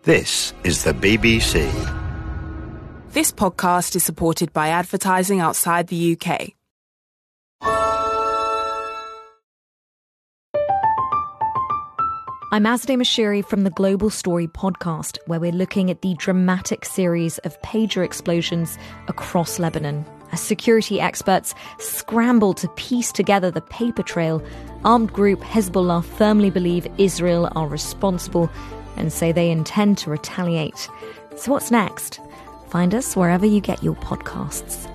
This is the BBC. This podcast is supported by advertising outside the UK. I'm Azadeh Moshiri from the Global Story podcast, where we're looking at the dramatic series of pager explosions across Lebanon. As security experts scramble to piece together the paper trail, armed group Hezbollah firmly believe Israel are responsible and say they intend to retaliate. So what's next? Find us wherever you get your podcasts.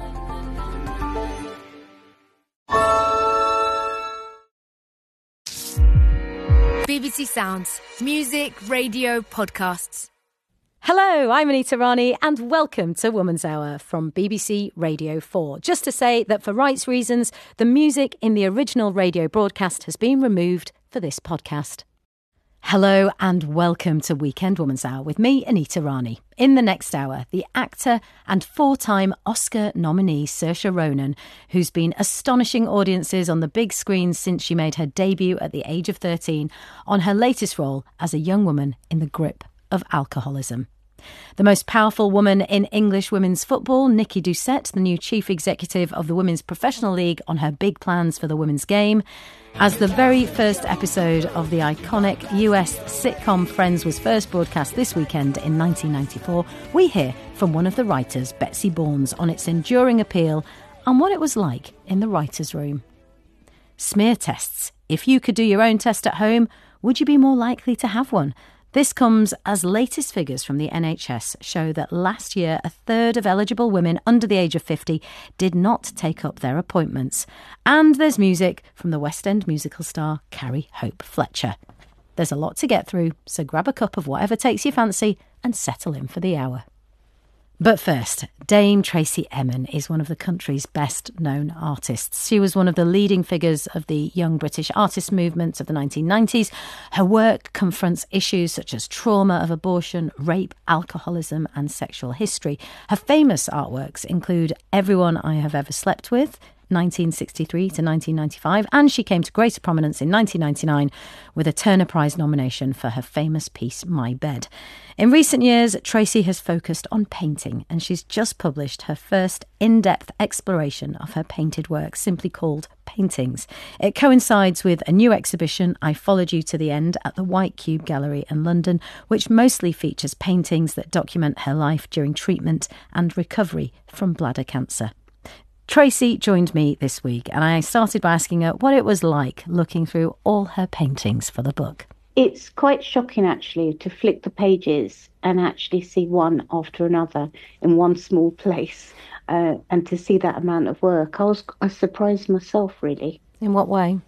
BBC Sounds. Music, radio, podcasts. Hello, I'm Anita Rani and welcome to Woman's Hour from BBC Radio 4. Just to say that for rights reasons, the music in the original radio broadcast has been removed for this podcast. Hello and welcome to Weekend Woman's Hour with me, Anita Rani. In the next hour, the actor and four-time Oscar nominee Saoirse Ronan, who's been astonishing audiences on the big screen since she made her debut at the age of 13 on her latest role as a young woman in the grip of alcoholism. The most powerful woman in English women's football, Nikki Doucette, the new chief executive of the Women's Professional League, on her big plans for the women's game. As the very first episode of the iconic US sitcom Friends was first broadcast this weekend in 1994, we hear from one of the writers, Betsy Borns, on its enduring appeal and what it was like in the writer's room. Smear tests. If you could do your own test at home, would you be more likely to have one? This comes as latest figures from the NHS show that last year a third of eligible women under the age of 50 did not take up their appointments. And there's music from the West End musical star Carrie Hope Fletcher. There's a lot to get through, so grab a cup of whatever takes your fancy and settle in for the hour. But first, Dame Tracey Emin is one of the country's best-known artists. She was one of the leading figures of the young British artist movement of the 1990s. Her work confronts issues such as trauma of abortion, rape, alcoholism and sexual history. Her famous artworks include Everyone I Have Ever Slept With, 1963 to 1995, and she came to greater prominence in 1999 with a Turner Prize nomination for her famous piece My Bed. In recent years, Tracey has focused on painting, and she's just published her first in-depth exploration of her painted work, simply called Paintings. It coincides with a new exhibition, I Followed You to the End, at the White Cube Gallery in London, which mostly features paintings that document her life during treatment and recovery from bladder cancer. Tracey joined me this week and I started by asking her what it was like looking through all her paintings for the book. It's quite shocking, actually, to flick the pages and actually see one after another in one small place and to see that amount of work. I was surprised myself, really. In what way?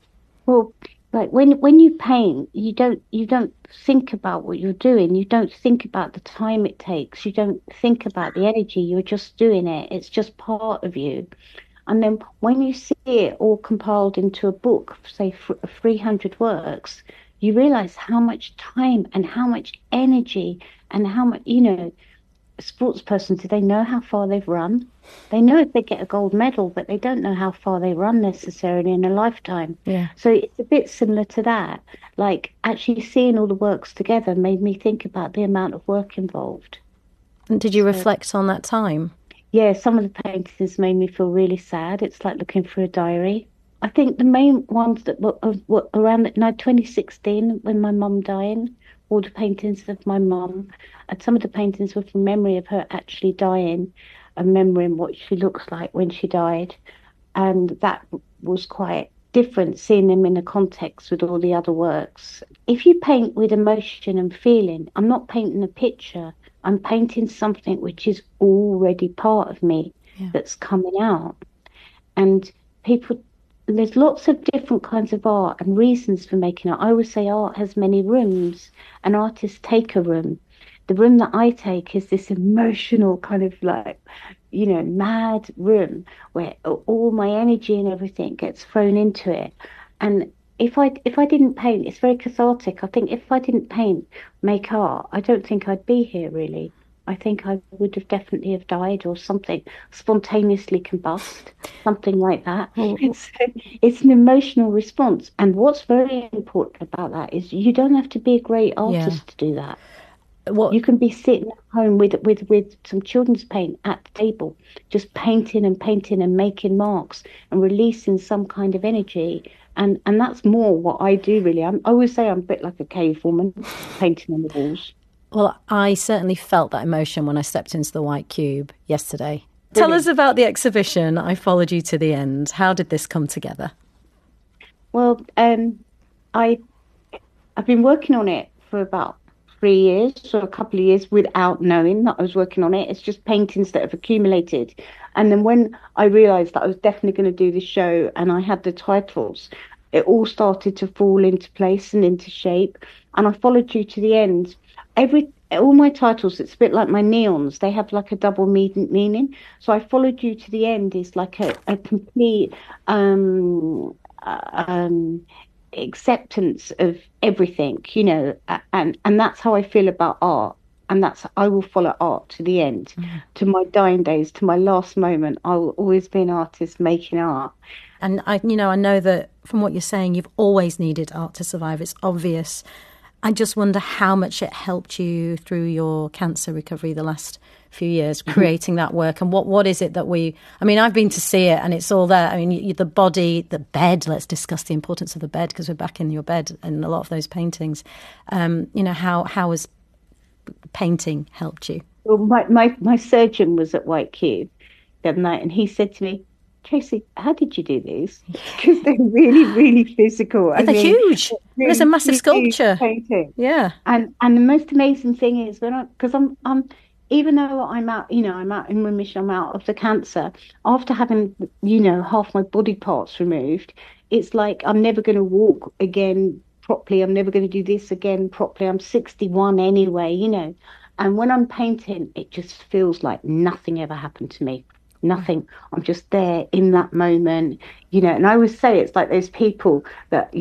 Well, like when you paint, you don't think about what you're doing. You don't think about the time it takes. You don't think about the energy. You're just doing it. It's just part of you. And then when you see it all compiled into a book, say 300 works, you realize how much time and how much energy and how much, a sports person, do they know how far they've run? They know if they get a gold medal, but they don't know how far they run necessarily in a lifetime. Yeah. So it's a bit similar to that. Like, actually seeing all the works together made me think about the amount of work involved. And did you reflect on that time? Yeah, some of the paintings made me feel really sad. It's like looking through a diary. I think the main ones that were around 2016, when my mum died, all the paintings of my mum, and some of the paintings were from memory of her actually dying, and remembering what she looks like when she died. And that was quite different, seeing them in a context with all the other works. If you paint with emotion and feeling, I'm not painting a picture, I'm painting something which is already part of me, that's coming out. And there's lots of different kinds of art and reasons for making art. I always say art has many rooms, and artists take a room. The room that I take is this emotional kind of mad room where all my energy and everything gets thrown into it. And if I didn't paint, it's very cathartic. I think if I didn't make art, I don't think I'd be here, really. I think I would have definitely have died or something, spontaneously combust, something like that. It's an emotional response. And what's very important about that is you don't have to be a great artist to do that. What You can be sitting at home with some children's paint at the table, just painting and making marks and releasing some kind of energy. And that's more what I do, really. I always say I'm a bit like a cave woman, painting on the walls. Well, I certainly felt that emotion when I stepped into the White Cube yesterday. Tell us about the exhibition. I followed you to the end. How did this come together? Well, I've been working on it for about 3 years or a couple of years without knowing that I was working on it. It's just paintings that have accumulated. And then when I realised that I was definitely going to do this show and I had the titles, it all started to fall into place and into shape. And I followed you to the end. All my titles, it's a bit like my neons. They have like a double meaning. So I followed you to the end is like a complete acceptance of everything, and that's how I feel about art. And I will follow art to the end, to my dying days, to my last moment. I will always be an artist making art. And I know that from what you're saying, you've always needed art to survive. It's obvious. I just wonder how much it helped you through your cancer recovery the last few years, creating that work. And what is it that I've been to see it and it's all there. I mean, the body, the bed, let's discuss the importance of the bed because we're back in your bed and a lot of those paintings. How has painting helped you? Well, my surgeon was at White Cube the other night and he said to me, Tracy, how did you do these? Because they're really, really physical. They're huge. Really, it's a massive sculpture. Painting. Yeah. And the most amazing thing is because I'm even though I'm out, I'm out in remission, I'm out of the cancer. After having, half my body parts removed, it's like I'm never going to walk again properly. I'm never going to do this again properly. I'm 61 anyway, And when I'm painting, it just feels like nothing ever happened to me. Nothing. I'm just there in that moment, and I always say it's like those people that,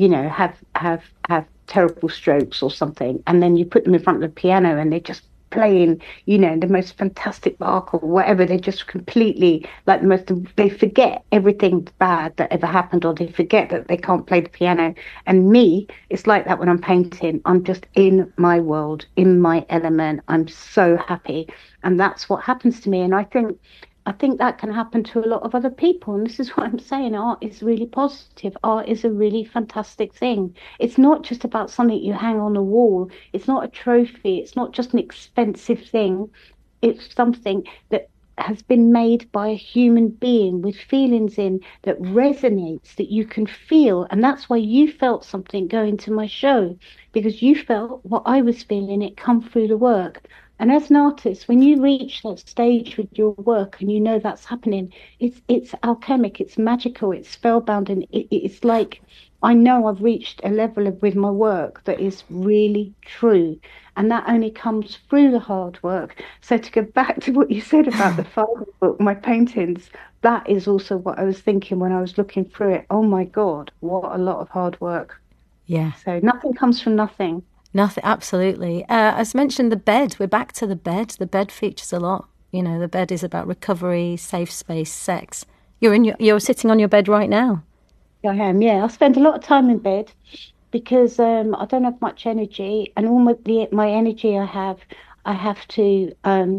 have terrible strokes or something. And then you put them in front of the piano and they're just playing, the most fantastic Bach or whatever. They're just completely like they forget everything bad that ever happened, or they forget that they can't play the piano. And me, it's like that when I'm painting. I'm just in my world, in my element. I'm so happy. And that's what happens to me. And I think that can happen to a lot of other people. And this is what I'm saying. Art is really positive. Art is a really fantastic thing. It's not just about something you hang on a wall. It's not a trophy. It's not just an expensive thing. It's something that has been made by a human being with feelings in that resonates, that you can feel. And that's why you felt something going to my show, because you felt what I was feeling. It come through the work. And as an artist, when you reach that stage with your work and that's happening, it's alchemic, it's magical, it's spellbound, and it's like I know I've reached a level with my work that is really true. And that only comes through the hard work. So to go back to what you said about the Father book, my paintings, that is also what I was thinking when I was looking through it. Oh my God, what a lot of hard work. Yeah. So nothing comes from nothing. Nothing, absolutely. As mentioned, the bed. We're back to the bed. The bed features a lot. The bed is about recovery, safe space, sex. You're sitting on your bed right now. I am. Yeah, I spend a lot of time in bed because I don't have much energy, and all my energy I have to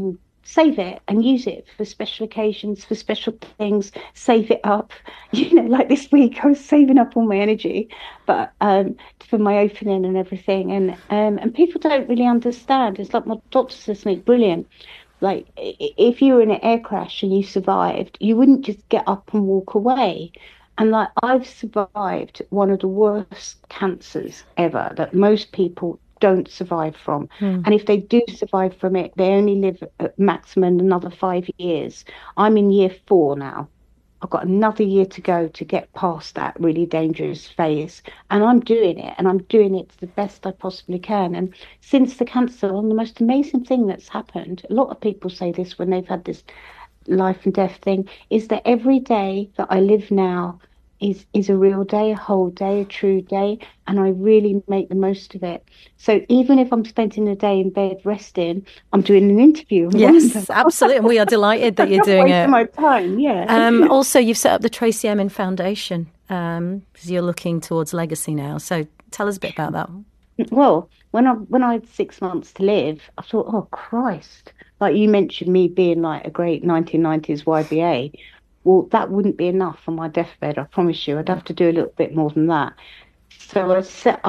save it and use it for special occasions, for special things, save it up. Like this week I was saving up all my energy, but for my opening and everything. And people don't really understand. It's like my doctor says something brilliant. Like if you were in an air crash and you survived, you wouldn't just get up and walk away. And like I've survived one of the worst cancers ever that most people don't survive from. And if they do survive from it, they only live at maximum another 5 years. I'm in year 4 now. I've got another year to go to get past that really dangerous phase. And I'm doing it, and I'm doing it to the best I possibly can. And since the cancer, the most amazing thing that's happened, a lot of people say this when they've had this life and death thing, is that every day that I live now is a real day, a whole day, a true day, and I really make the most of it. So even if I'm spending a day in bed resting, I'm doing an interview. Yes, absolutely, and we are delighted that you're doing it. My time, yeah. Also, you've set up the Tracey Emin Foundation because you're looking towards legacy now. So tell us a bit about that. Well, when I had 6 months to live, I thought, oh Christ, like you mentioned me being like a great 1990s YBA. Well, that wouldn't be enough for my deathbed, I promise you. I'd have to do a little bit more than that. So I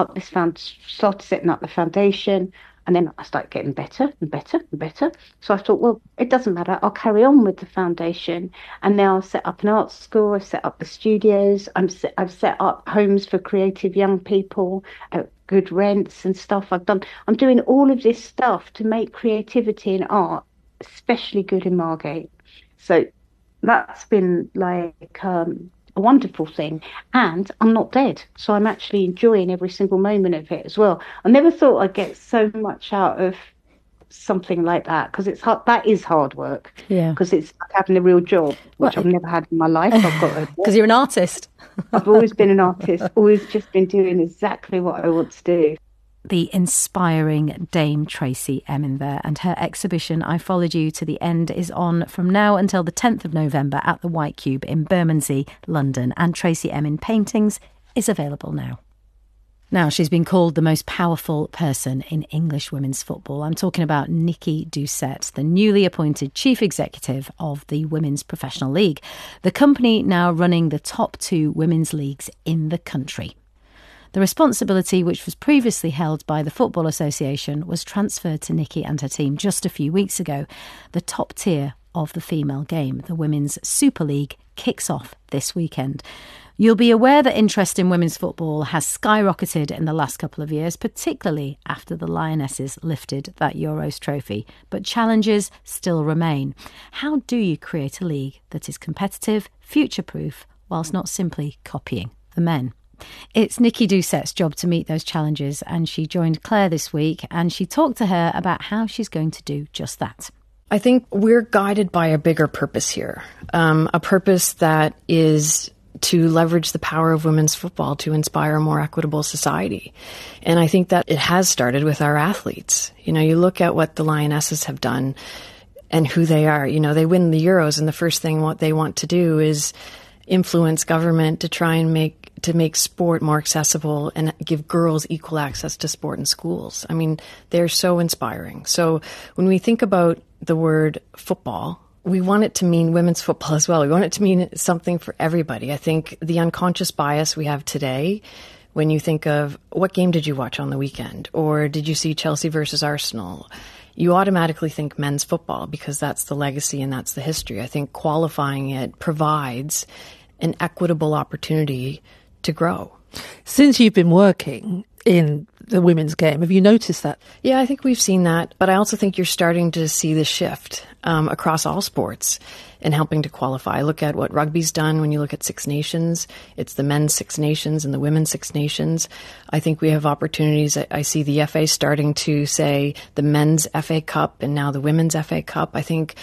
started setting up the foundation, and then I started getting better and better and better. So I thought, well, it doesn't matter. I'll carry on with the foundation. And now I've set up an art school. I've set up the studios. I've set up homes for creative young people at good rents and stuff. I'm doing all of this stuff to make creativity and art especially good in Margate. So that's been like a wonderful thing. And I'm not dead. So I'm actually enjoying every single moment of it as well. I never thought I'd get so much out of something like that because it's hard. That is hard work. Yeah. Because it's like having a real job, which I've never had in my life. Because you're an artist. I've always been an artist, always just been doing exactly what I want to do. The inspiring Dame Tracey Emin there, and her exhibition I Followed You to the End is on from now until the 10th of November at the White Cube in Bermondsey, London, and Tracey Emin Paintings is available now. Now, she's been called the most powerful person in English women's football. I'm talking about Nikki Doucette, the newly appointed chief executive of the Women's Professional League, the company now running the top 2 women's leagues in the country. The responsibility, which was previously held by the Football Association, was transferred to Nikki and her team just a few weeks ago. The top tier of the female game, the Women's Super League, kicks off this weekend. You'll be aware that interest in women's football has skyrocketed in the last couple of years, particularly after the Lionesses lifted that Euros trophy. But challenges still remain. How do you create a league that is competitive, future-proof, whilst not simply copying the men? It's Nikki Doucette's job to meet those challenges, and she joined Claire this week and she talked to her about how she's going to do just that. I think we're guided by a bigger purpose here, a purpose that is to leverage the power of women's football to inspire a more equitable society. And I think that it has started with our athletes. You know, you look at what the Lionesses have done and who they are. You know, they win the Euros, and the first thing what they want to do is influence government to try and make sport more accessible and give girls equal access to sport in schools. I mean, they're so inspiring. So when we think about the word football, we want it to mean women's football as well. We want it to mean something for everybody. I think the unconscious bias we have today, when you think of what game did you watch on the weekend, or did you see Chelsea versus Arsenal, you automatically think men's football because that's the legacy and that's the history. I think qualifying it provides an equitable opportunity to grow. Since you've been working in the women's game, have you noticed that? Yeah, I think we've seen that, but I also think you're starting to see the shift across all sports in helping to qualify. Look at what rugby's done when you look at Six Nations. It's the men's Six Nations and the women's Six Nations. I think we have opportunities. I see the FA starting to say the men's FA Cup and now the women's FA Cup. I think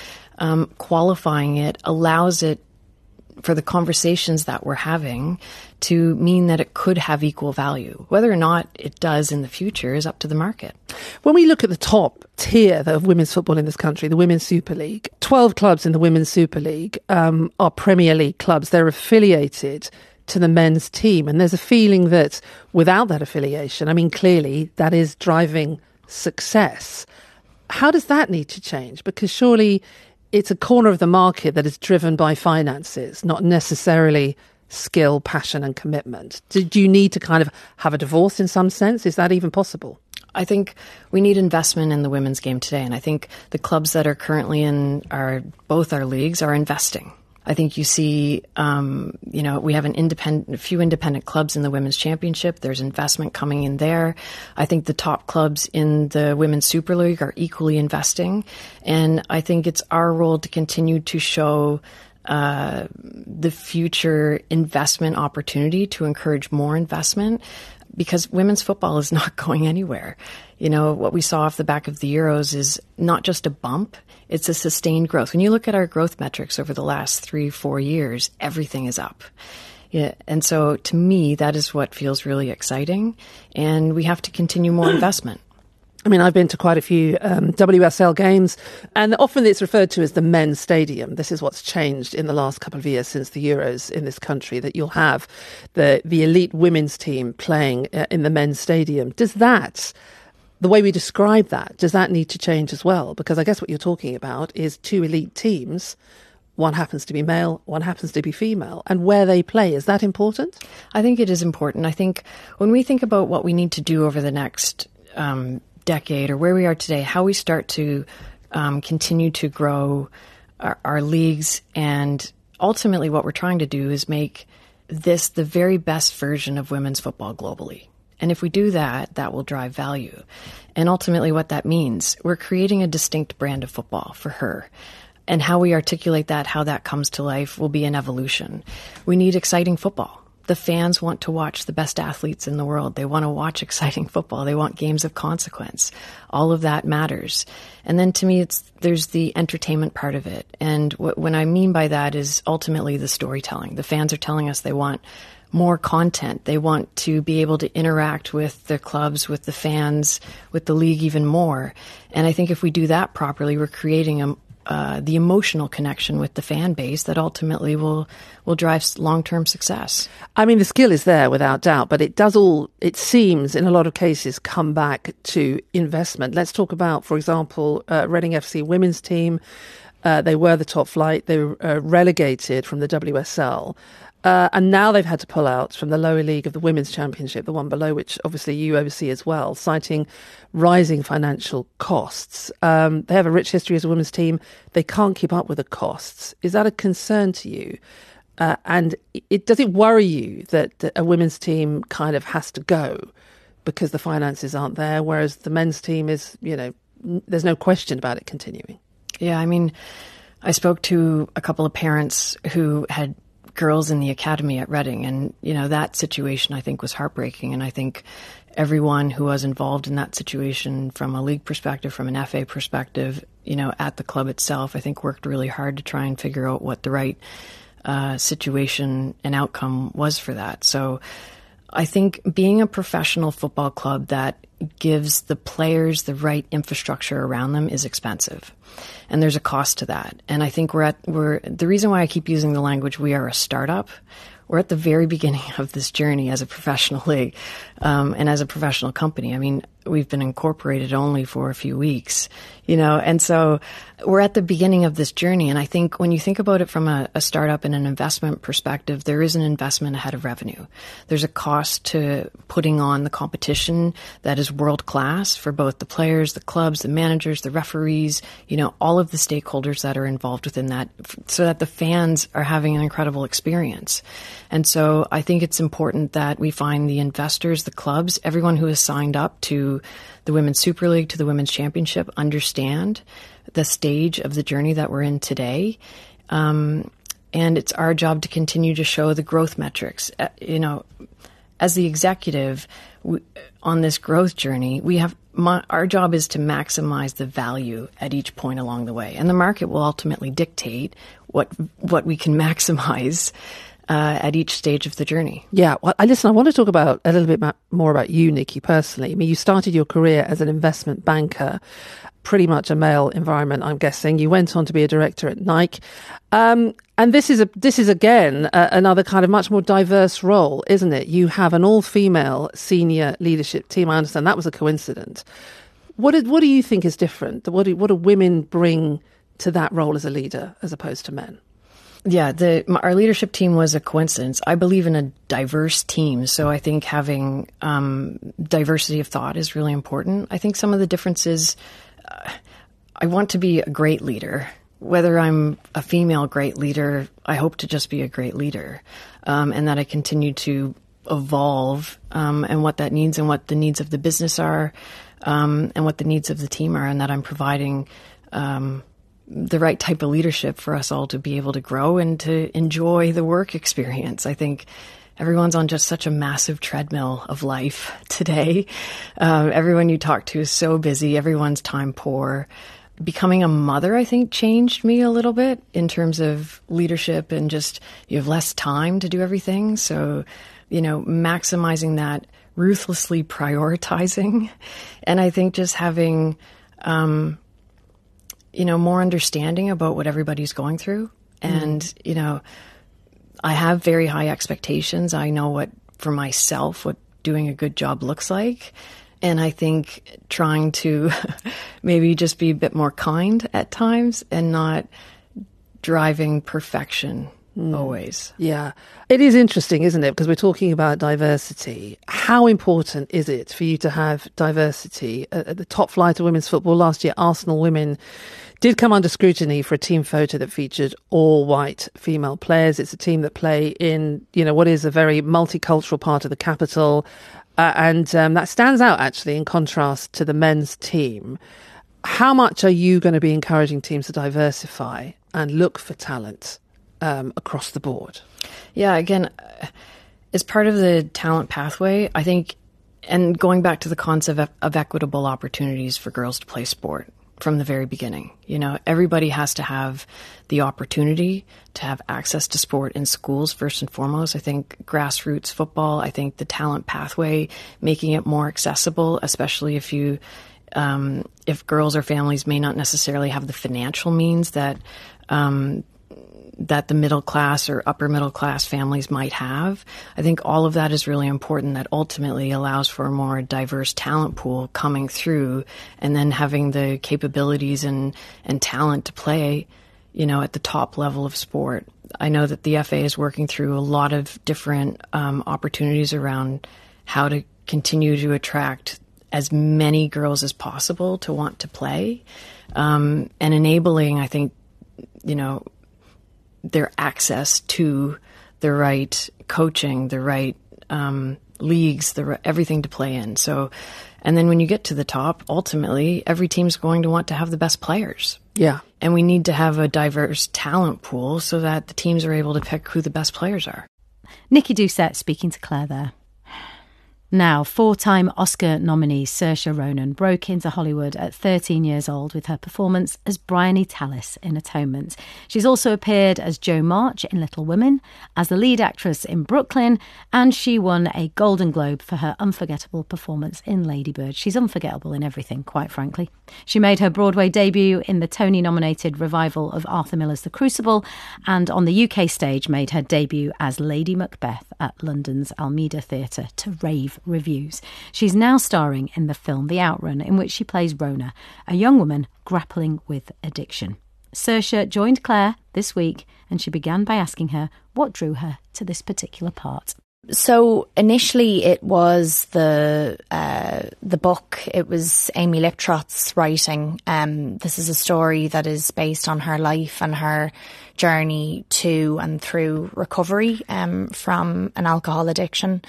qualifying it allows it for the conversations that we're having to mean that it could have equal value. Whether or not it does in the future is up to the market. When we look at the top tier of women's football in this country, the Women's Super League, 12 clubs in the Women's Super League are Premier League clubs. They're affiliated to the men's team. And there's a feeling that without that affiliation, I mean, clearly that is driving success. How does that need to change? Because surely it's a corner of the market that is driven by finances, not necessarily skill, passion and commitment. Do you need to kind of have a divorce in some sense? Is that even possible? I think we need investment in the women's game today. And I think the clubs that are currently in both our leagues are investing. I think you see, we have a few independent clubs in the Women's Championship. There's investment coming in there. I think the top clubs in the Women's Super League are equally investing. And I think it's our role to continue to show the future investment opportunity to encourage more investment, because women's football is not going anywhere. You know, what we saw off the back of the Euros is not just a bump, it's a sustained growth. When you look at our growth metrics over the last 3-4 years, everything is up. Yeah, and so to me, that is what feels really exciting. And we have to continue more investment. I mean, I've been to quite a few WSL games, and often it's referred to as the men's stadium. This is what's changed in the last couple of years since the Euros in this country, that you'll have the elite women's team playing in the men's stadium. Does that, the way we describe that, does that need to change as well? Because I guess what you're talking about is two elite teams. One happens to be male, one happens to be female. And where they play, is that important? I think it is important. I think when we think about what we need to do over the next decade, or where we are today, how we start to continue to grow our leagues, and ultimately what we're trying to do is make this the very best version of women's football globally. And if we do that, that will drive value. And ultimately what that means, we're creating a distinct brand of football for her. And how we articulate that, how that comes to life, will be an evolution. We need exciting football. The fans want to watch the best athletes in the world. They want to watch exciting football. They want games of consequence. All of that matters. And then to me, there's the entertainment part of it. And what I mean by that is ultimately the storytelling. The fans are telling us they want more content. They want to be able to interact with their clubs, with the fans, with the league even more. And I think if we do that properly, we're creating the emotional connection with the fan base that ultimately will drive long-term success. I mean, the skill is there without doubt, but it seems in a lot of cases come back to investment. Let's talk about, for example, Reading FC women's team. They were the top flight. They were relegated from the WSL. And now they've had to pull out from the lower league of the Women's Championship, the one below, which obviously you oversee as well, citing rising financial costs. They have a rich history as a women's team. They can't keep up with the costs. Is that a concern to you? And does it worry you that a women's team kind of has to go because the finances aren't there, whereas the men's team is, there's no question about it continuing? Yeah, I mean, I spoke to a couple of parents who had girls in the academy at Reading, and that situation I think was heartbreaking. And I think everyone who was involved in that situation, from a league perspective, from an FA perspective, at the club itself, I think worked really hard to try and figure out what the right situation and outcome was for that. So I think being a professional football club that gives the players the right infrastructure around them is expensive. And there's a cost to that. And I think the reason why I keep using the language, we are a startup. We're at the very beginning of this journey as a professional league, and as a professional company. I mean, we've been incorporated only for a few weeks, and so we're at the beginning of this journey. And I think when you think about it from a startup and an investment perspective, there is an investment ahead of revenue. There's a cost to putting on the competition that is world class for both the players, the clubs, the managers, the referees, all of the stakeholders that are involved within that, so that the fans are having an incredible experience. And so I think it's important that we find the investors, the clubs, everyone who has signed up to the Women's Super League, to the Women's Championship, understand the stage of the journey that we're in today. And it's our job to continue to show the growth metrics. As the executive on this growth journey, our job is to maximize the value at each point along the way. And the market will ultimately dictate what we can maximize at each stage of the journey. Yeah, well, I want to talk about a little bit more about you, Nikki, personally. I mean, you started your career as an investment banker, pretty much a male environment, I'm guessing. You went on to be a director at Nike. And this is again another kind of much more diverse role, isn't it? You have an all-female senior leadership team. I understand that was a coincidence. What do you think is different? What do women bring to that role as a leader as opposed to men? Yeah, our leadership team was a coincidence. I believe in a diverse team, so I think having diversity of thought is really important. I think some of the differences, I want to be a great leader. Whether I'm a female great leader, I hope to just be a great leader, and that I continue to evolve, and what that needs and what the needs of the business are, and what the needs of the team are, and that I'm providing the right type of leadership for us all to be able to grow and to enjoy the work experience. I think everyone's on just such a massive treadmill of life today. Everyone you talk to is so busy. Everyone's time poor. Becoming a mother, I think, changed me a little bit in terms of leadership, and just you have less time to do everything. So, maximizing that ruthlessly prioritizing. And I think just having, more understanding about what everybody's going through. And, I have very high expectations. I know for myself, what doing a good job looks like. And I think trying to maybe just be a bit more kind at times and not driving perfection always. Yeah. It is interesting, isn't it? Because we're talking about diversity. How important is it for you to have diversity? At the top flight of women's football last year, Arsenal women did come under scrutiny for a team photo that featured all white female players. It's a team that play in, what is a very multicultural part of the capital. And that stands out, actually, in contrast to the men's team. How much are you going to be encouraging teams to diversify and look for talent across the board? Yeah, again, as part of the talent pathway, I think, and going back to the concept of equitable opportunities for girls to play sport from the very beginning, everybody has to have the opportunity to have access to sport in schools first and foremost. I think grassroots football, I think the talent pathway, making it more accessible, especially if girls or families may not necessarily have the financial means that the middle class or upper middle class families might have. I think all of that is really important. That ultimately allows for a more diverse talent pool coming through, and then having the capabilities and talent to play, at the top level of sport. I know that the FA is working through a lot of different opportunities around how to continue to attract as many girls as possible to want to play, and enabling, I think, their access to the right coaching, the right leagues, everything to play in. So, and then when you get to the top, ultimately, every team's going to want to have the best players. Yeah. And we need to have a diverse talent pool so that the teams are able to pick who the best players are. Nikki Doucette speaking to Claire there. Now, 4-time Oscar nominee Saoirse Ronan broke into Hollywood at 13 years old with her performance as Bryony Tallis in Atonement. She's also appeared as Jo March in Little Women, as the lead actress in Brooklyn, and she won a Golden Globe for her unforgettable performance in Lady Bird. She's unforgettable in everything, quite frankly. She made her Broadway debut in the Tony-nominated revival of Arthur Miller's The Crucible, and on the UK stage made her debut as Lady Macbeth at London's Almeida Theatre to rave reviews. She's now starring in the film The Outrun, in which she plays Rona, a young woman grappling with addiction. Saoirse joined Claire this week, and she began by asking her what drew her to this particular part. So initially it was the book. It was Amy Liptrott's writing. This is a story that is based on her life and her journey to and through recovery from an alcohol addiction.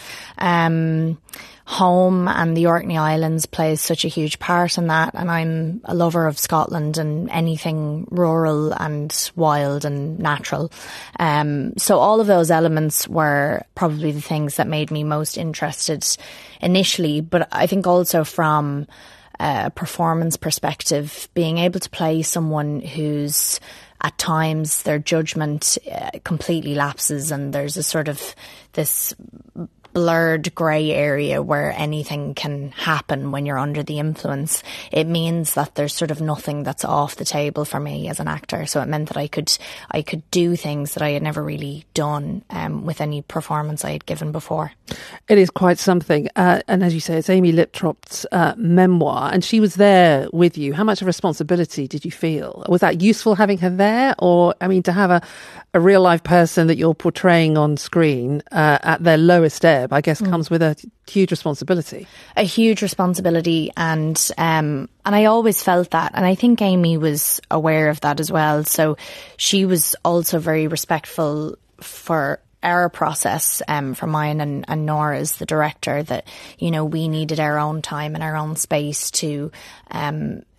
Home and the Orkney Islands plays such a huge part in that, and I'm a lover of Scotland and anything rural and wild and natural. So all of those elements were probably the things that made me most interested initially, but I think also from a performance perspective, being able to play someone who's at times their judgment completely lapses, and there's a sort of this blurred grey area where anything can happen when you're under the influence. It means that there's sort of nothing that's off the table for me as an actor. So it meant that I could do things that I had never really done with any performance I had given before. It is quite something. And as you say, it's Amy Liptrott's memoir, and she was there with you. How much of responsibility did you feel? Was that useful having her there? Or, I mean, to have a real life person that you're portraying on screen at their lowest ebb, I guess, comes with a huge responsibility. A huge responsibility, and I always felt that, and I think Amy was aware of that as well. So she was also very respectful for our process, for mine and Nora's, the director, that, you know, we needed our own time and our own space to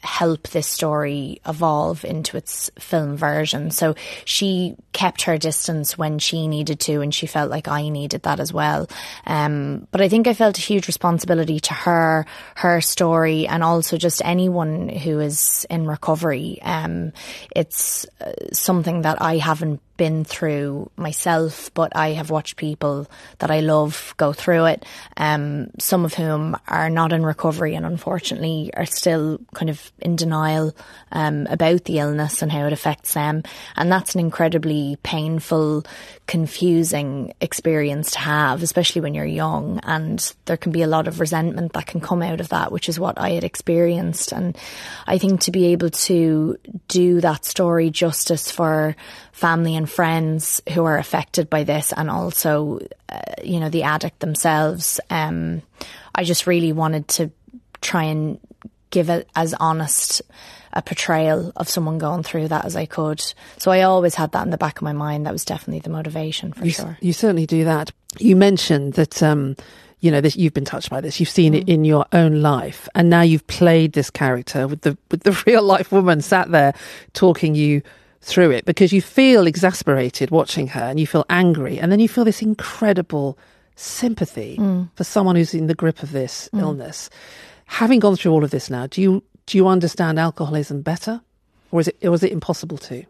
help this story evolve into its film version. So she kept her distance when she needed to, and she felt like I needed that as well. But I think I felt a huge responsibility to her story, and also just anyone who is in recovery. It's something that I haven't been through myself, but I have watched people that I love go through it, some of whom are not in recovery and unfortunately are still kind of in denial about the illness and how it affects them. And that's an incredibly painful, confusing experience to have, especially when you're young, and there can be a lot of resentment that can come out of that, which is what I had experienced. And I think to be able to do that story justice for family and friends who are affected by this, and also the addict themselves, I just really wanted to try and give it as honest a portrayal of someone going through that as I could. So I always had that in the back of my mind. That was definitely the motivation, for sure. You certainly do that. You mentioned that this, you've been touched by this. You've seen it in your own life, and now you've played this character with the real life woman sat there talking you through it, because you feel exasperated watching her, and you feel angry, and then you feel this incredible sympathy for someone who's in the grip of this illness. Having gone through all of this now, do you understand alcoholism better, or is it impossible to?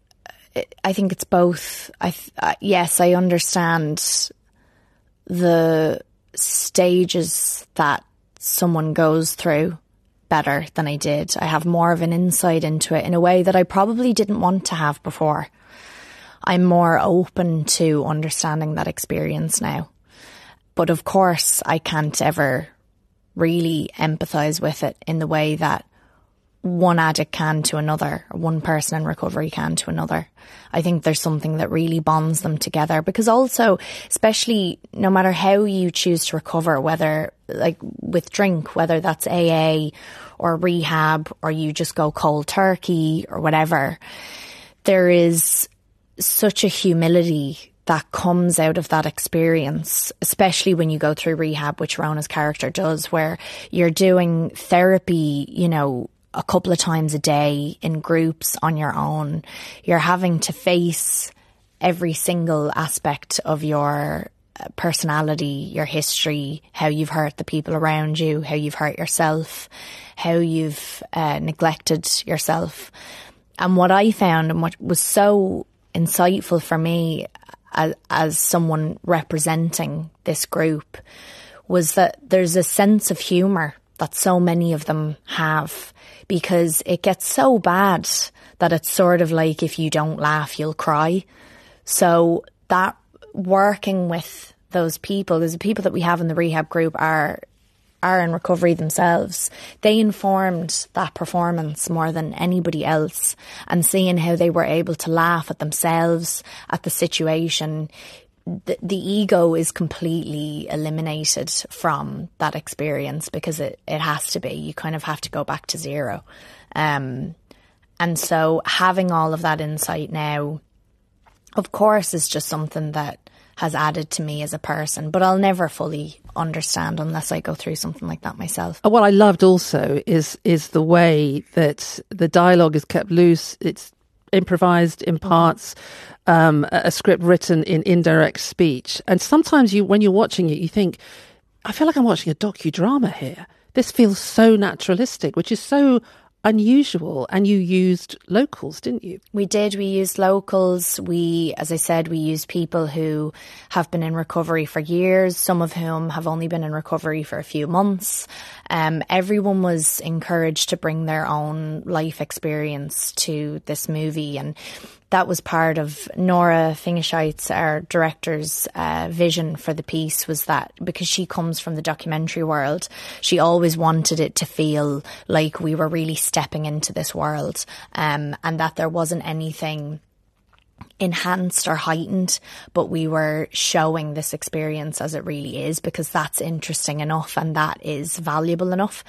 I think it's both. Yes, I understand the stages that someone goes through better than I did. I have more of an insight into it in a way that I probably didn't want to have before. I'm more open to understanding that experience now. But of course, I can't ever really empathise with it in the way that one addict can to another, or one person in recovery can to another. I think there's something that really bonds them together, because also, especially no matter how you choose to recover, whether like with drink, whether that's AA or rehab, or you just go cold turkey or whatever, there is such a humility that comes out of that experience, especially when you go through rehab, which Rona's character does, where you're doing therapy, a couple of times a day in groups on your own. You're having to face every single aspect of your personality, your history, how you've hurt the people around you, how you've hurt yourself, how you've neglected yourself. And what I found, and what was so insightful for me as someone representing this group, was that there's a sense of humour that so many of them have, because it gets so bad that it's sort of like, if you don't laugh, you'll cry. So that working with those people, because the people that we have in the rehab group are in recovery themselves, they informed that performance more than anybody else, and seeing how they were able to laugh at themselves, at the situation. The ego is completely eliminated from that experience, because it has to be. You kind of have to go back to zero. And so having all of that insight now, of course, is just something that has added to me as a person, but I'll never fully understand unless I go through something like that myself. What I loved also is the way that the dialogue is kept loose. It's improvised in parts, a script written in indirect speech. And sometimes when you're watching it, you think, I feel like I'm watching a docudrama here. This feels so naturalistic, which is so unusual. And you used locals, didn't you? We did. We used locals. As I said, we used people who have been in recovery for years, some of whom have only been in recovery for a few months. Everyone was encouraged to bring their own life experience to this movie, and that was part of Nora Fingerscheidt's, our director's, vision for the piece, was that because she comes from the documentary world, she always wanted it to feel like we were really stepping into this world, and that there wasn't anything enhanced or heightened, but we were showing this experience as it really is, because that's interesting enough and that is valuable enough.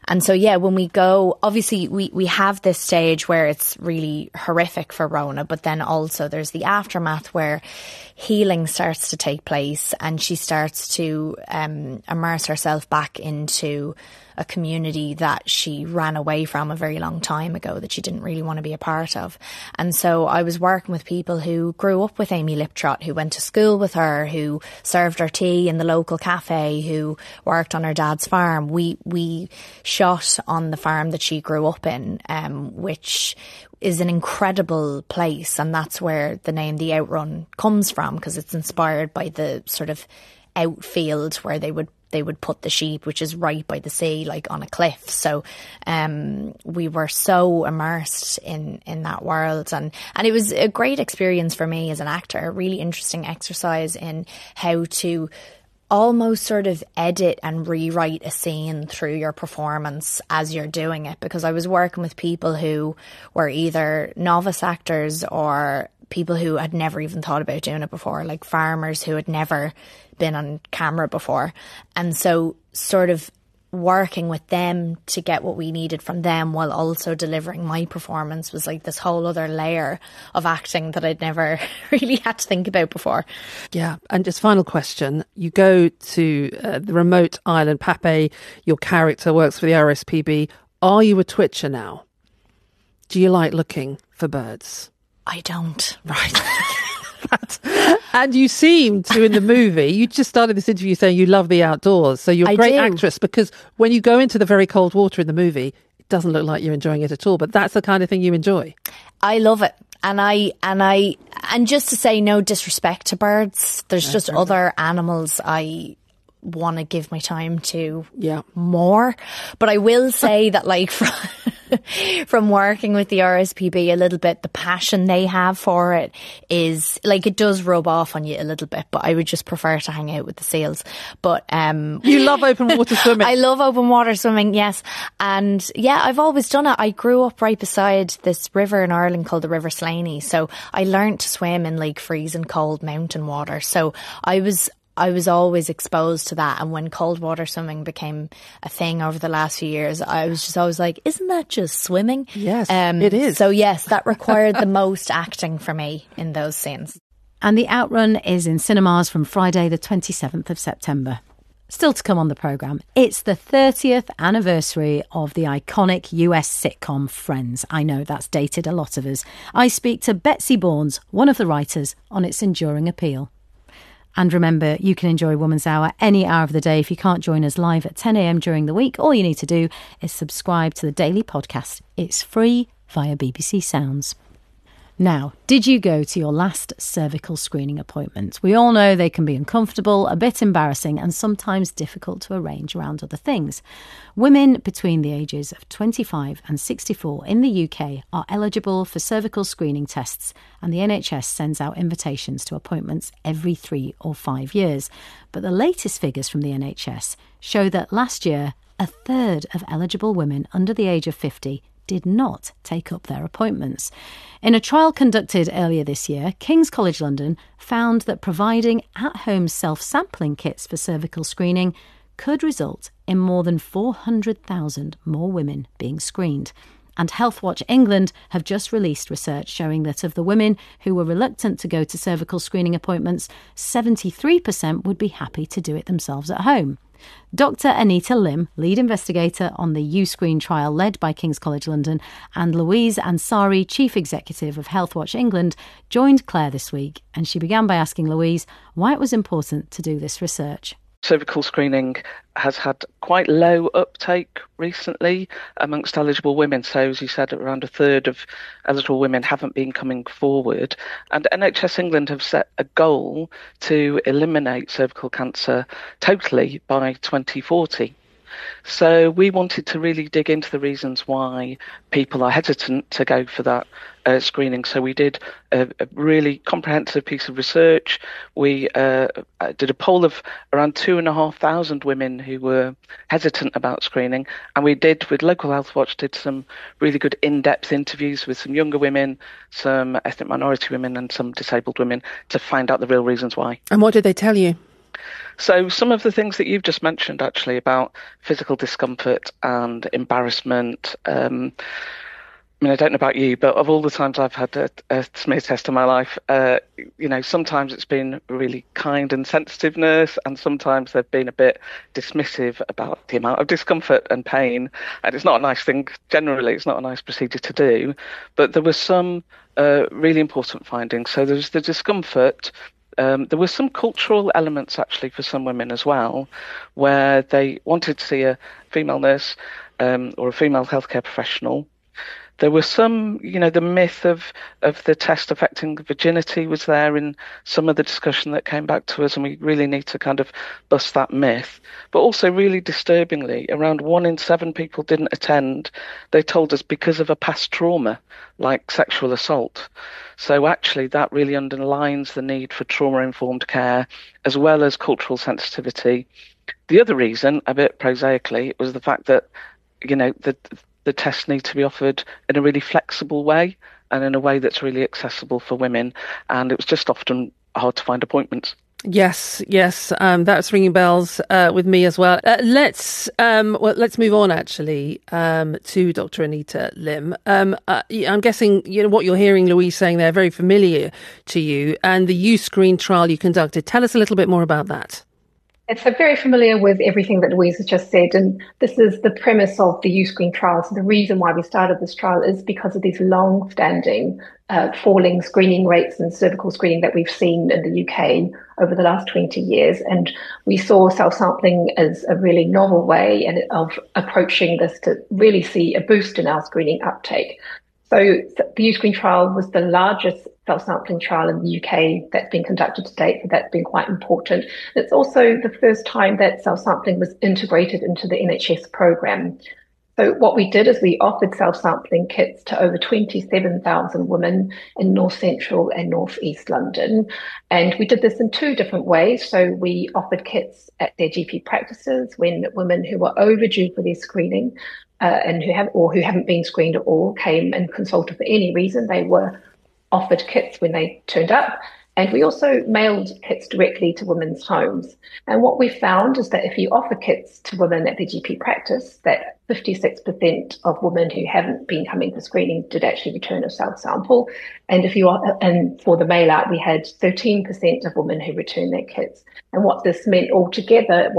And so, yeah, when we go, obviously we have this stage where it's really horrific for Rona, but then also there's the aftermath where healing starts to take place and she starts to immerse herself back into a community that she ran away from a very long time ago, that she didn't really want to be a part of. And so I was working with people who grew up with Amy Liptrot, who went to school with her, who served her tea in the local cafe, who worked on her dad's farm. We shot on the farm that she grew up in, which is an incredible place, and that's where the name The Outrun comes from, because it's inspired by the sort of outfield where they would put the sheep, which is right by the sea, like on a cliff. So we were so immersed in that world, and it was a great experience for me as an actor, a really interesting exercise in how to almost sort of edit and rewrite a scene through your performance as you're doing it, because I was working with people who were either novice actors or people who had never even thought about doing it before, like farmers who had never been on camera before. And so sort of working with them to get what we needed from them while also delivering my performance was like this whole other layer of acting that I'd never really had to think about before. Yeah. And just final question. You go to the remote island, Pape, your character works for the RSPB. Are you a twitcher now? Do you like looking for birds? I don't. Right. And you seem to in the movie. You just started this interview saying you love the outdoors. So you're a great actress, because when you go into the very cold water in the movie, it doesn't look like you're enjoying it at all. But that's the kind of thing you enjoy. I love it. And just to say no disrespect to birds, there's just other animals I want to give my time to more. But I will say that, like, from working with the RSPB a little bit, the passion they have for it is like, it does rub off on you a little bit, but I would just prefer to hang out with the seals. But you love open water swimming. I love open water swimming, yes. And yeah, I've always done it. I grew up right beside this river in Ireland called the River Slaney, so I learned to swim in like freezing cold mountain water. So I was always exposed to that. And when cold water swimming became a thing over the last few years, I was just always like, isn't that just swimming? Yes, it is. So yes, that required the most acting for me in those scenes. And The Outrun is in cinemas from Friday the 27th of September. Still to come on the programme, it's the 30th anniversary of the iconic US sitcom Friends. I know that's dated a lot of us. I speak to Betsy Bournes, one of the writers, on its enduring appeal. And remember, you can enjoy Woman's Hour any hour of the day. If you can't join us live at 10 a.m. during the week, all you need to do is subscribe to the daily podcast. It's free via BBC Sounds. Now, did you go to your last cervical screening appointment? We all know they can be uncomfortable, a bit embarrassing, and sometimes difficult to arrange around other things. Women between the ages of 25 and 64 in the UK are eligible for cervical screening tests, and the NHS sends out invitations to appointments every 3 or 5 years. But the latest figures from the NHS show that last year, a third of eligible women under the age of 50 did not take up their appointments. In a trial conducted earlier this year, King's College London found that providing at-home self-sampling kits for cervical screening could result in more than 400,000 more women being screened. And Healthwatch England have just released research showing that of the women who were reluctant to go to cervical screening appointments, 73% would be happy to do it themselves at home. Dr Anita Lim, lead investigator on the U-Screen trial led by King's College London, and Louise Ansari, chief executive of Healthwatch England, joined Claire this week, and she began by asking Louise why it was important to do this research. Cervical screening has had quite low uptake recently amongst eligible women. So, as you said, around a third of eligible women haven't been coming forward. And NHS England have set a goal to eliminate cervical cancer totally by 2040. So we wanted to really dig into the reasons why people are hesitant to go for that screening. So we did a really comprehensive piece of research. We did a poll of around 2,500 women who were hesitant about screening. And we did, with Local Healthwatch, did some really good in-depth interviews with some younger women, some ethnic minority women and some disabled women to find out the real reasons why. And what did they tell you? So some of the things that you've just mentioned, actually, about physical discomfort and embarrassment. I don't know about you, but of all the times I've had a smear test in my life, sometimes it's been really kind and sensitive nurse, and sometimes they've been a bit dismissive about the amount of discomfort and pain. And it's not a nice thing. Generally, it's not a nice procedure to do. But there were some really important findings. So there's the discomfort. There were some cultural elements, actually, for some women as well, where they wanted to see a female nurse or a female healthcare professional. There was some, the myth of the test affecting virginity was there in some of the discussion that came back to us, and we really need to kind of bust that myth. But also, really disturbingly, around 1 in 7 people didn't attend. They told us because of a past trauma, like sexual assault. So actually, that really underlines the need for trauma-informed care, as well as cultural sensitivity. The other reason, a bit prosaically, was the fact that, the tests need to be offered in a really flexible way and in a way that's really accessible for women. And it was just often hard to find appointments. Yes, that's ringing bells with me as well. Let's move on actually to Dr. Anita Lim. I'm guessing what you're hearing Louise saying there very familiar to you, and the U-Screen trial you conducted. Tell us a little bit more about that. It's very familiar with everything that Louise has just said, and this is the premise of the U-Screen trial. So the reason why we started this trial is because of these long-standing falling screening rates and cervical screening that we've seen in the UK over the last 20 years. And we saw self-sampling as a really novel way of approaching this to really see a boost in our screening uptake. So the U-Screen trial was the largest self-sampling trial in the UK that's been conducted to date, so that's been quite important. It's also the first time that self-sampling was integrated into the NHS programme. So what we did is we offered self-sampling kits to over 27,000 women in North Central and North East London. And we did this in 2 different ways. So we offered kits at their GP practices when women who were overdue for their screening and who haven't been screened at all came and consulted for any reason. They were offered kits when they turned up. And we also mailed kits directly to women's homes. And what we found is that if you offer kits to women at the GP practice, that 56% of women who haven't been coming for screening did actually return a self-sample. And for the mail-out, we had 13% of women who returned their kits. And what this meant altogether,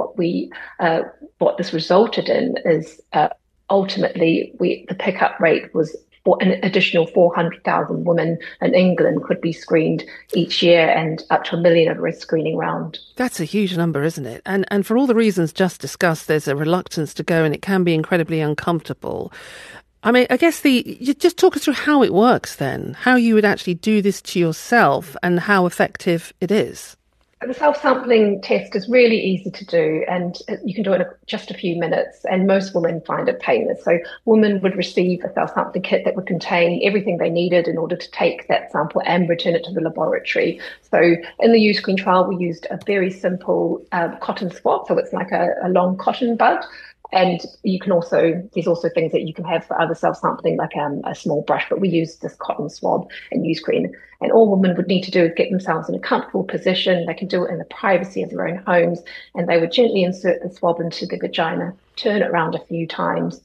what this resulted in is ultimately the pickup rate was for an additional 400,000 women in England could be screened each year, and up to 1 million of a risk screening round. That's a huge number, isn't it? And for all the reasons just discussed, there's a reluctance to go, and it can be incredibly uncomfortable. I mean, I guess you just talk us through how it works then, how you would actually do this to yourself and how effective it is. The self-sampling test is really easy to do, and you can do it in just a few minutes, and most women find it painless. So women would receive a self-sampling kit that would contain everything they needed in order to take that sample and return it to the laboratory. So in the U-Screen trial, we used a very simple cotton swab, so it's like a long cotton bud. And there's also things that you can have for other self-sampling, like a small brush, but we use this cotton swab in U-Screen. And all women would need to do is get themselves in a comfortable position. They can do it in the privacy of their own homes, and they would gently insert the swab into the vagina, turn it around a few times,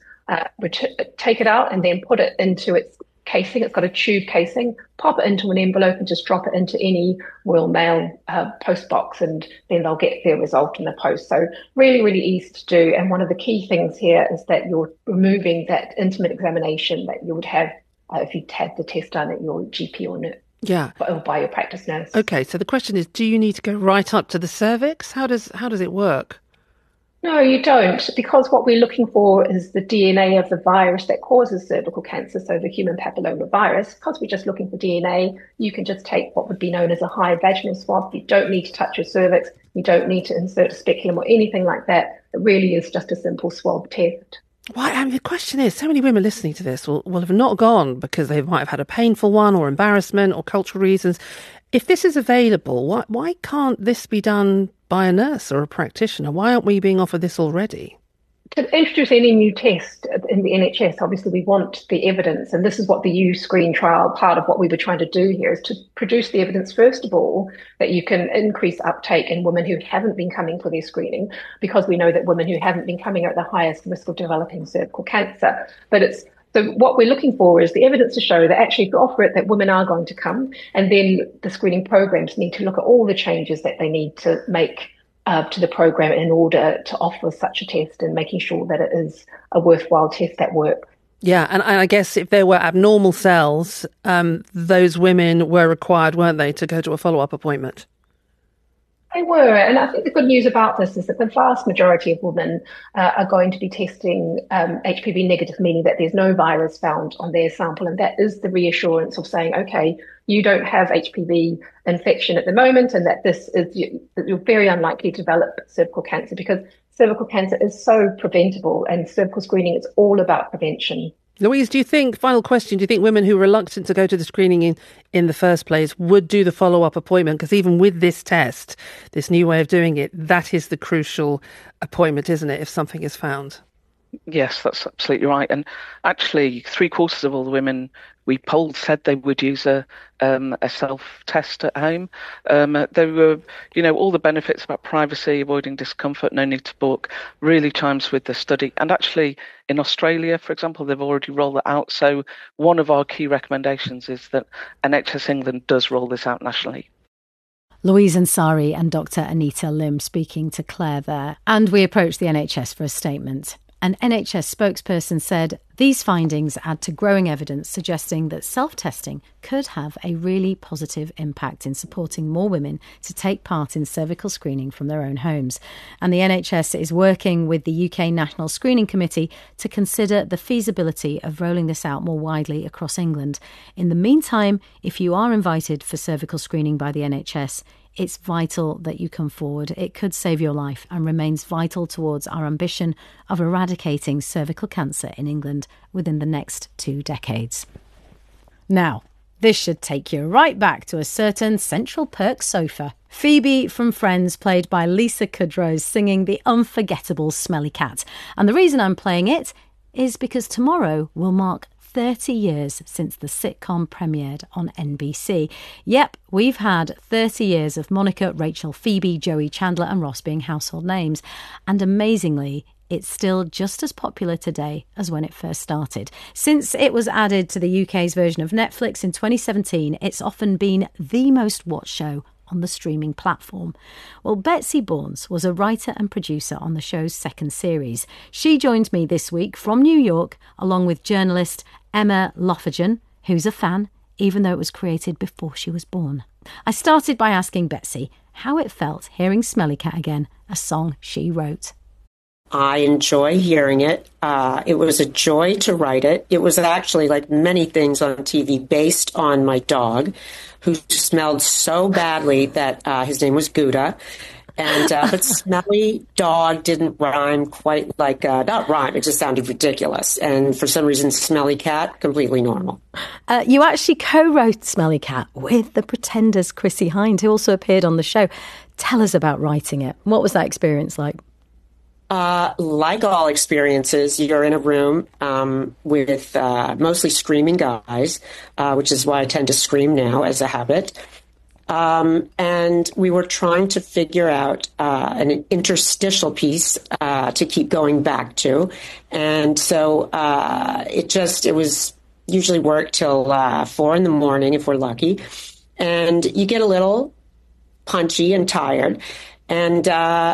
take it out, and then put it into its casing. It's got a tube casing, pop it into an envelope and just drop it into any Royal Mail post box, and then they'll get their result in the post. So really, really easy to do. And one of the key things here is that you're removing that intimate examination that you would have if you'd had the test done at your GP or by your practice nurse. Okay, so the question is, do you need to go right up to the cervix? How does it work? No, you don't, because what we're looking for is the DNA of the virus that causes cervical cancer, so the human papilloma virus. Because we're just looking for DNA, you can just take what would be known as a high vaginal swab. You don't need to touch your cervix. You don't need to insert a speculum or anything like that. It really is just a simple swab test. Why? I mean, the question is, so many women listening to this will have not gone because they might have had a painful one or embarrassment or cultural reasons. If this is available, why can't this be done by a nurse or a practitioner? Why aren't we being offered this already? To introduce any new test in the NHS, obviously we want the evidence, and this is what the U-Screen trial, part of what we were trying to do here, is to produce the evidence, first of all, that you can increase uptake in women who haven't been coming for their screening, because we know that women who haven't been coming are at the highest risk of developing cervical cancer. So what we're looking for is the evidence to show that actually if you offer it, that women are going to come, and then the screening programs need to look at all the changes that they need to make to the program in order to offer such a test, and making sure that it is a worthwhile test that works. Yeah, and I guess if there were abnormal cells, those women were required, weren't they, to go to a follow-up appointment? They were, and I think the good news about this is that the vast majority of women are going to be testing HPV negative, meaning that there's no virus found on their sample, and that is the reassurance of saying, okay, you don't have HPV infection at the moment, and that you're very unlikely to develop cervical cancer, because cervical cancer is so preventable, and cervical screening is all about prevention. Louise, final question, do you think women who are reluctant to go to the screening in the first place would do the follow-up appointment? Because even with this test, this new way of doing it, that is the crucial appointment, isn't it, if something is found? Yes, that's absolutely right. And actually, 3/4 of all the women we polled said they would use a self-test at home. There were, all the benefits about privacy, avoiding discomfort, no need to book, really chimes with the study. And actually, in Australia, for example, they've already rolled it out. So one of our key recommendations is that NHS England does roll this out nationally. Louise Ansari and Dr. Anita Lim speaking to Claire there. And we approached the NHS for a statement. An NHS spokesperson said these findings add to growing evidence suggesting that self-testing could have a really positive impact in supporting more women to take part in cervical screening from their own homes. And the NHS is working with the UK National Screening Committee to consider the feasibility of rolling this out more widely across England. In the meantime, if you are invited for cervical screening by the NHS, it's vital that you come forward. It could save your life and remains vital towards our ambition of eradicating cervical cancer in England within the next 2 decades. Now, this should take you right back to a certain Central Perk sofa. Phoebe from Friends, played by Lisa Kudrow, singing the unforgettable Smelly Cat. And the reason I'm playing it is because tomorrow will mark 30 years since the sitcom premiered on NBC. Yep, we've had 30 years of Monica, Rachel, Phoebe, Joey, Chandler and Ross being household names. And amazingly, it's still just as popular today as when it first started. Since it was added to the UK's version of Netflix in 2017, it's often been the most watched show on the streaming platform. Well, Betsy Bournes was a writer and producer on the show's second series. She joined me this week from New York, along with journalist Emma Loffagen, who's a fan, even though it was created before she was born. I started by asking Betsy how it felt hearing Smelly Cat again, a song she wrote. I enjoy hearing it. It was a joy to write it. It was actually, like many things on TV, based on my dog, who smelled so badly that his name was Gouda. And but Smelly Dog didn't rhyme quite like, not rhyme, it just sounded ridiculous. And for some reason, Smelly Cat, completely normal. You actually co-wrote Smelly Cat with the Pretenders' Chrissie Hynde, who also appeared on the show. Tell us about writing it. What was that experience like? Like all experiences, you're in a room with mostly screaming guys, which is why I tend to scream now as a habit. And we were trying to figure out an interstitial piece to keep going back to. And so it was usually work till 4 a.m. if we're lucky. And you get a little punchy and tired. And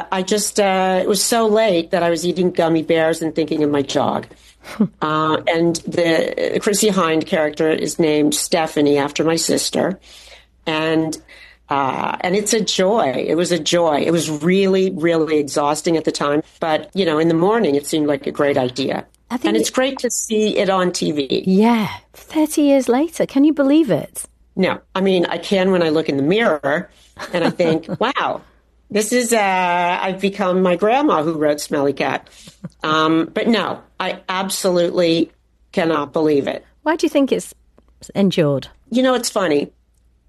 it was so late that I was eating gummy bears and thinking of my dog. And the Chrissie Hynde character is named Stephanie after my sister. And it's a joy. It was a joy. It was really, really exhausting at the time. But, in the morning, it seemed like a great idea. And it's great to see it on TV. Yeah. 30 years later. Can you believe it? No. I mean, I can when I look in the mirror and I think, wow. This is, I've become my grandma who wrote Smelly Cat. But no, I absolutely cannot believe it. Why do you think it's endured? It's funny.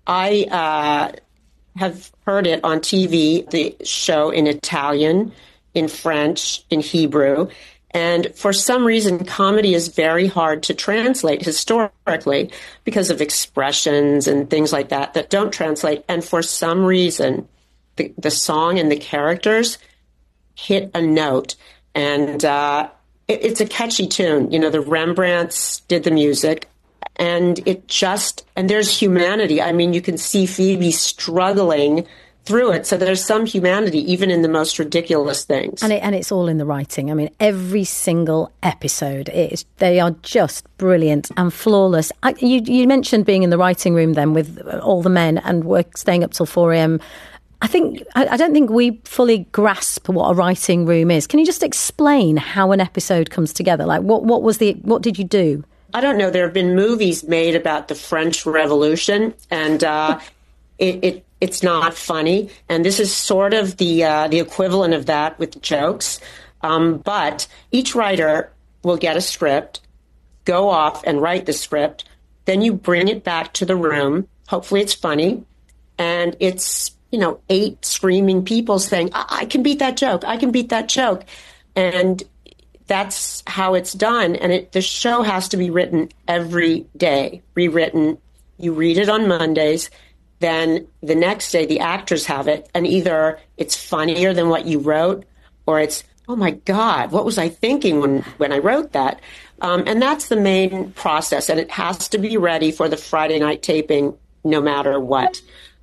I have heard it on TV, the show in Italian, in French, in Hebrew. And for some reason, comedy is very hard to translate historically because of expressions and things like that don't translate. And for some reason, the song and the characters hit a note. And it's a catchy tune. You know, the Rembrandts did the music. And there's humanity. I mean, you can see Phoebe struggling through it. So there's some humanity, even in the most ridiculous things. And it's all in the writing. I mean, every single episode, they are just brilliant and flawless. You mentioned being in the writing room then with all the men and staying up till 4 a.m. I don't think we fully grasp what a writing room is. Can you just explain how an episode comes together? Like, what did you do? I don't know. There have been movies made about the French Revolution, and it's not funny. And this is sort of the equivalent of that with jokes. But each writer will get a script, go off and write the script. Then you bring it back to the room. Hopefully it's funny. And it's, 8 screaming people saying, I can beat that joke. I can beat that joke. And that's how it's done. And the show has to be written every day, rewritten. You read it on Mondays. Then the next day, the actors have it. And either it's funnier than what you wrote, or it's, oh, my God, what was I thinking when I wrote that? And that's the main process. And it has to be ready for the Friday night taping no matter what.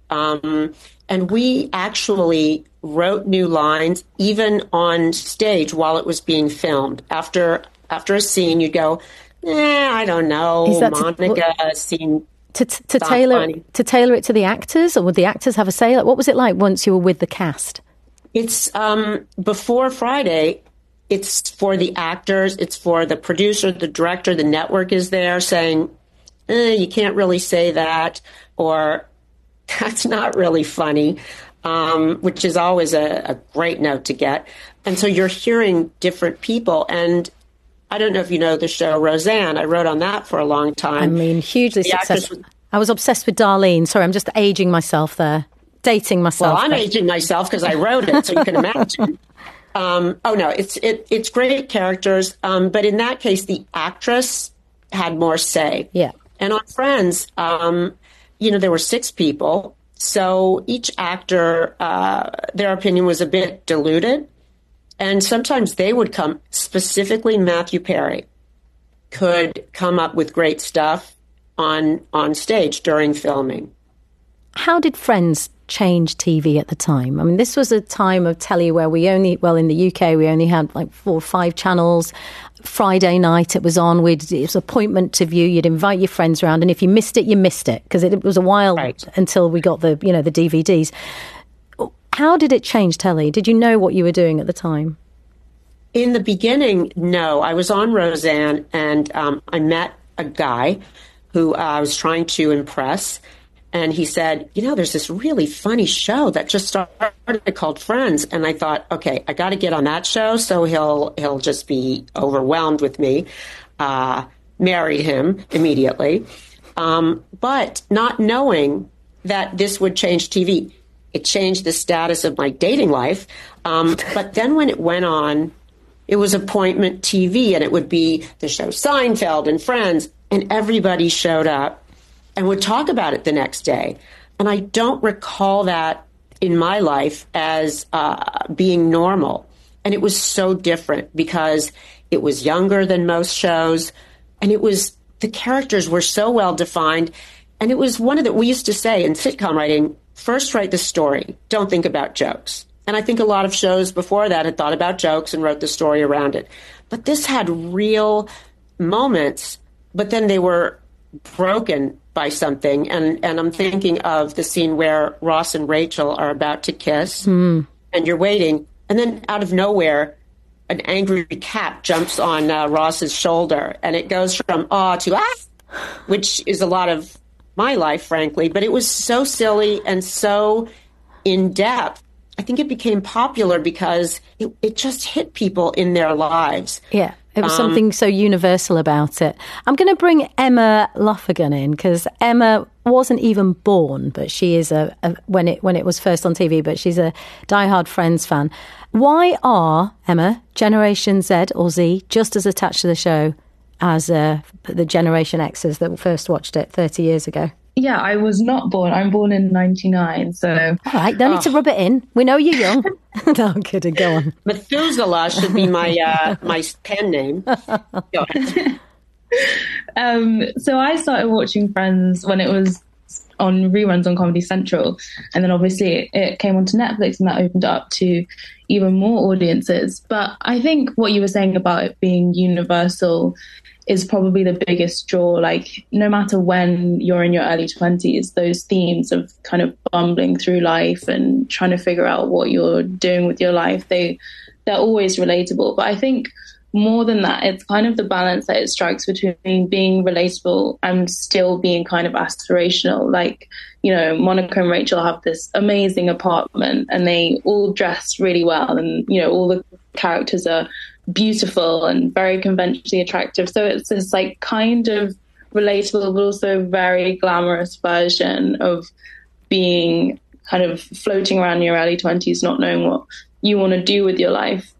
And we actually wrote new lines even on stage while it was being filmed. After a scene, you'd go, I don't know, Monica scene. To tailor it to the actors, or would the actors have a say? Like, what was it like once you were with the cast? It's before Friday. It's for the actors. It's for the producer, the director. The network is there saying, you can't really say that, or that's not really funny, which is always a great note to get. And so you're hearing different people. And I don't know if you know the show Roseanne. I wrote on that for a long time. I mean, hugely successful. I was obsessed with Darlene. Sorry, I'm just aging myself there, dating myself. Well, I'm aging myself because I wrote it, so you can imagine. It's great characters. But in that case, the actress had more say. Yeah. And on Friends, there were 6 people. So each actor, their opinion was a bit diluted. And sometimes they would come, specifically Matthew Perry, could come up with great stuff on stage during filming. How did Friends change TV at the time? I mean, this was a time of telly where in the UK, we only had like 4 or 5 channels. Friday night it was on. It was appointment to view. You'd invite your friends around, and if you missed it, you missed it, because it was a while until we got the DVDs. How did it change telly? Did you know what you were doing at the time? In the beginning, no. I was on Roseanne, and I met a guy who I was trying to impress. And he said, there's this really funny show that just started called Friends. And I thought, okay, I got to get on that show. So he'll just be overwhelmed with me. Married him immediately. But not knowing that this would change TV. It changed the status of my dating life. But then when it went on, it was appointment TV, and it would be the show Seinfeld and Friends, and everybody showed up and would talk about it the next day. And I don't recall that in my life as being normal. And it was so different because it was younger than most shows. And the characters were so well defined. And it was we used to say in sitcom writing, first write the story, don't think about jokes. And I think a lot of shows before that had thought about jokes and wrote the story around it. But this had real moments, but then they were broken by something. And I'm thinking of the scene where Ross and Rachel are about to kiss, and you're waiting. And then out of nowhere, an angry cat jumps on Ross's shoulder, and it goes from awe to which is a lot of my life, frankly. But it was so silly and so in-depth. I think it became popular because it just hit people in their lives. Yeah. It was something so universal about it. I'm going to bring Emma Loughagan in because Emma wasn't even born, but she is when it was first on TV, but she's a diehard Friends fan. Why are, Emma, Generation Z or Z just as attached to the show as the Generation Xers that first watched it 30 years ago? Yeah, I was not born. I'm born in 99, so... All right, don't need to rub it in. We know you're young. No, I'm kidding. Go on. Methuselah should be my my pen name. Go ahead. So I started watching Friends when it was on reruns on Comedy Central, and then obviously it came onto Netflix, and that opened up to even more audiences. But I think what you were saying about it being universal is probably the biggest draw. Like, no matter when you're in your early 20s, those themes of kind of bumbling through life and trying to figure out what you're doing with your life, they're always relatable. But I think more than that, it's kind of the balance that it strikes between being relatable and still being kind of aspirational. Like, you know, Monica and Rachel have this amazing apartment and they all dress really well, and, you know, all the characters are beautiful and very conventionally attractive. So it's this like kind of relatable but also very glamorous version of being kind of floating around in your early 20s, not knowing what you want to do with your life.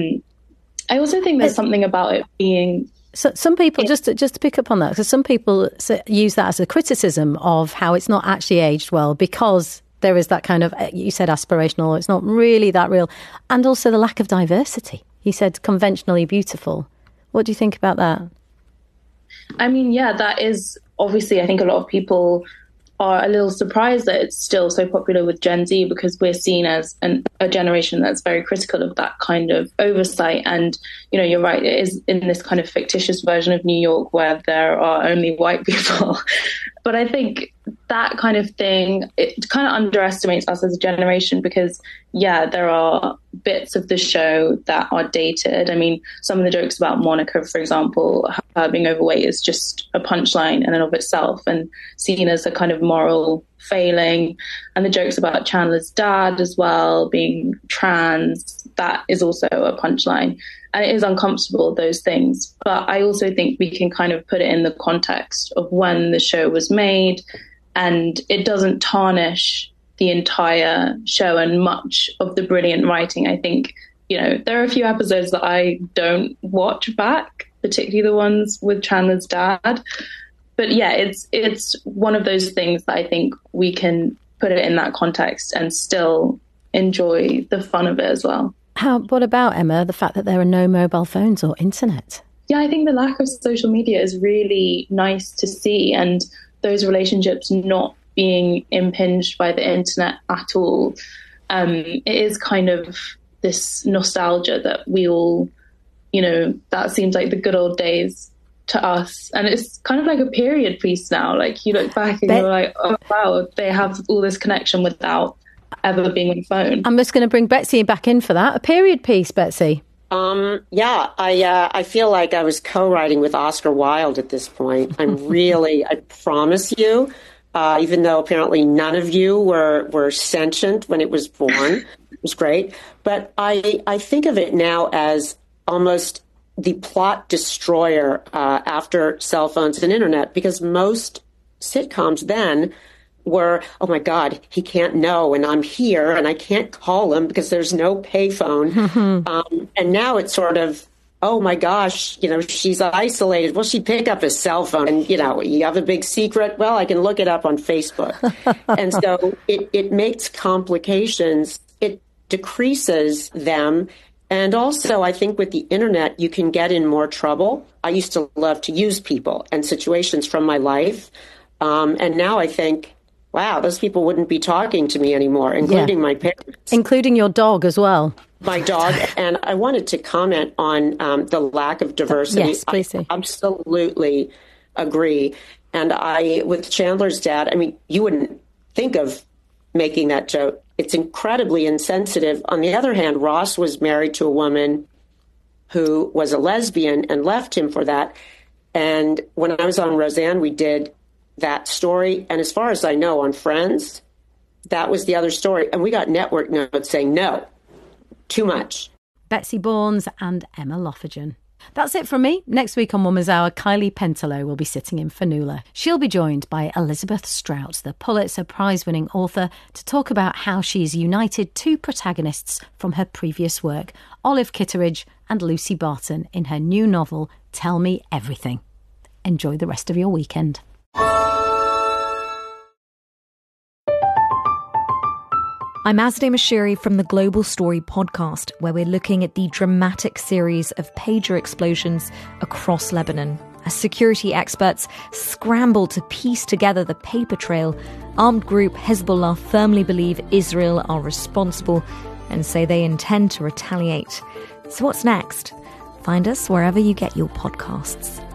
I also think there's something about it being... So some people, just to pick up on that, because some people use that as a criticism of how it's not actually aged well, because there is that kind of, you said aspirational, it's not really that real. And also the lack of diversity. You said conventionally beautiful. What do you think about that? I mean, yeah, that is obviously, I think a lot of people are a little surprised that it's still so popular with Gen Z, because we're seen as a generation that's very critical of that kind of oversight. And, you know, you're right, it is in this kind of fictitious version of New York where there are only white people. But I think that kind of thing, it kind of underestimates us as a generation, because, yeah, there are bits of the show that are dated. I mean, some of the jokes about Monica, for example, her being overweight is just a punchline in and of itself and seen as a kind of moral failing. And the jokes about Chandler's dad as well, being trans, that is also a punchline. And it is uncomfortable, those things. But I also think we can kind of put it in the context of when the show was made, and it doesn't tarnish the entire show and much of the brilliant writing. I think, you know, there are a few episodes that I don't watch back, particularly the ones with Chandler's dad. But yeah, it's one of those things that I think we can put it in that context and still enjoy the fun of it as well. What about, Emma, the fact that there are no mobile phones or internet? Yeah, I think the lack of social media is really nice to see, and those relationships not being impinged by the internet at all. It is kind of this nostalgia that we all, you know, that seems like the good old days to us. And it's kind of like a period piece now. Like, you look back and you're like, oh, wow, they have all this connection without ever being on the phone. I'm just going to bring Betsy back in for that. A period piece, Betsy. Yeah, I feel like I was co-writing with Oscar Wilde at this point. I promise you, even though apparently none of you were sentient when it was born. It was great. But I think of it now as almost the plot destroyer after cell phones and internet, because most sitcoms then were, oh my God, he can't know, and I'm here, and I can't call him because there's no payphone. And now it's sort of, oh my gosh, you know, she's isolated. Well, she'd pick up a cell phone, and, you know, you have a big secret. Well, I can look it up on Facebook. And so it makes complications. It decreases them. And also, I think with the internet, you can get in more trouble. I used to love to use people and situations from my life. And now I think, wow, those people wouldn't be talking to me anymore, including my parents. Including your dog as well. My dog. And I wanted to comment on the lack of diversity. Yes, please do. I absolutely agree. And with Chandler's dad, I mean, you wouldn't think of making that joke. It's incredibly insensitive. On the other hand, Ross was married to a woman who was a lesbian and left him for that. And when I was on Roseanne, we did that story. And as far as I know, on Friends, that was the other story. And we got network notes saying, no, too much. Betsy Bournes and Emma Loughagan. That's it from me. Next week on Woman's Hour, Kylie Pentelow will be sitting in for Nuala. She'll be joined by Elizabeth Strout, the Pulitzer Prize-winning author, to talk about how she's united two protagonists from her previous work, Olive Kitteridge and Lucy Barton, in her new novel, Tell Me Everything. Enjoy the rest of your weekend. I'm Azadeh Moshiri from the Global Story podcast, where we're looking at the dramatic series of pager explosions across Lebanon. As security experts scramble to piece together the paper trail, armed group Hezbollah firmly believe Israel are responsible and say they intend to retaliate. So what's next? Find us wherever you get your podcasts.